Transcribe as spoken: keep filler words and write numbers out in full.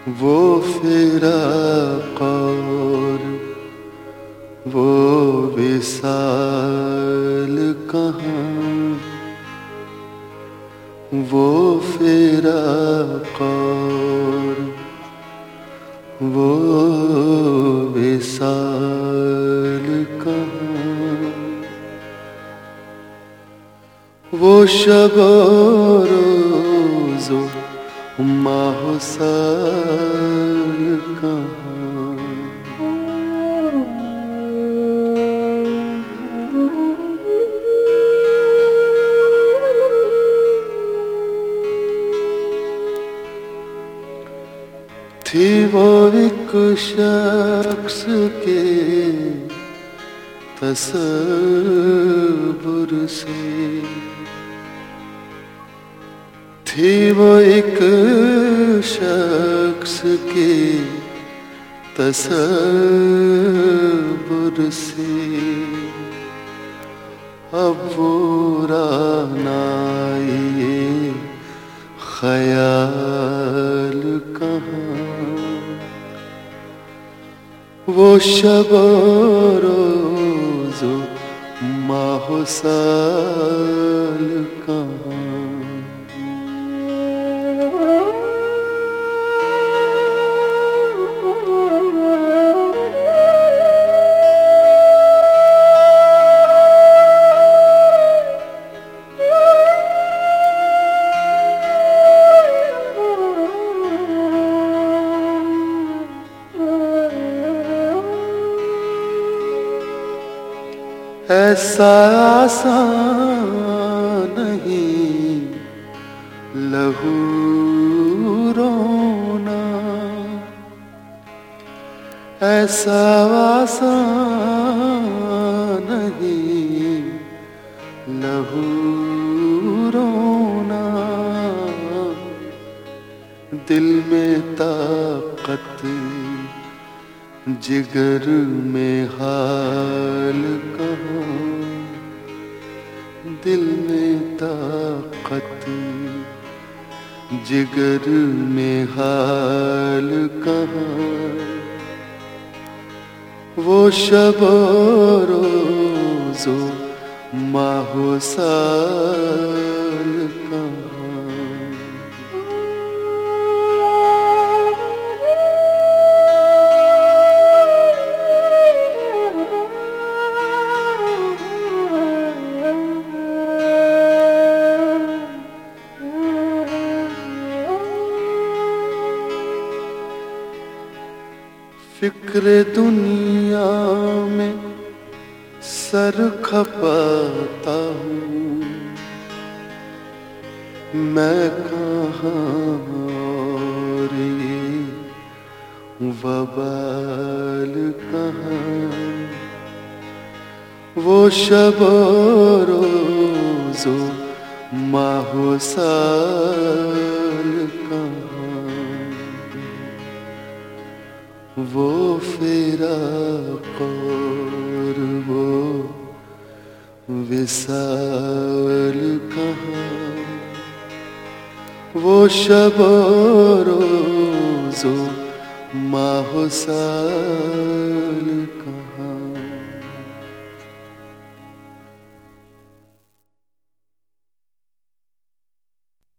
वो फिराक और वो विसाल कहाँ, वो फिराक और वो विसाल कहाँ, वो शब रोज़ो माहो साल कहाँ। थी वो एक शख्स के तसव्वुर से, थी वो एक शख्स के तसव्वुर से, अब वो रानाए ख़याल कहाँ, वो शब रोज़ो माहो साल कहाँ। ऐसा आसान नहीं लहू रोना, ऐसा आसान नहीं लहू रोना, दिल में ताकत जिगर में हाल कहाँ, दिल में ताकत जिगर में हाल कहाँ, वो शब रोज़ो माहो साल कहाँ। फिक्र दुनिया में सर खपाता हूँ, मैं कहाँ और ये वबाल कहाँ, वो शब रोज़ो माहो साल कहाँ, वो फिराक और वो विसाल कहाँ, वो शब रोज़ो माहो साल कहाँ।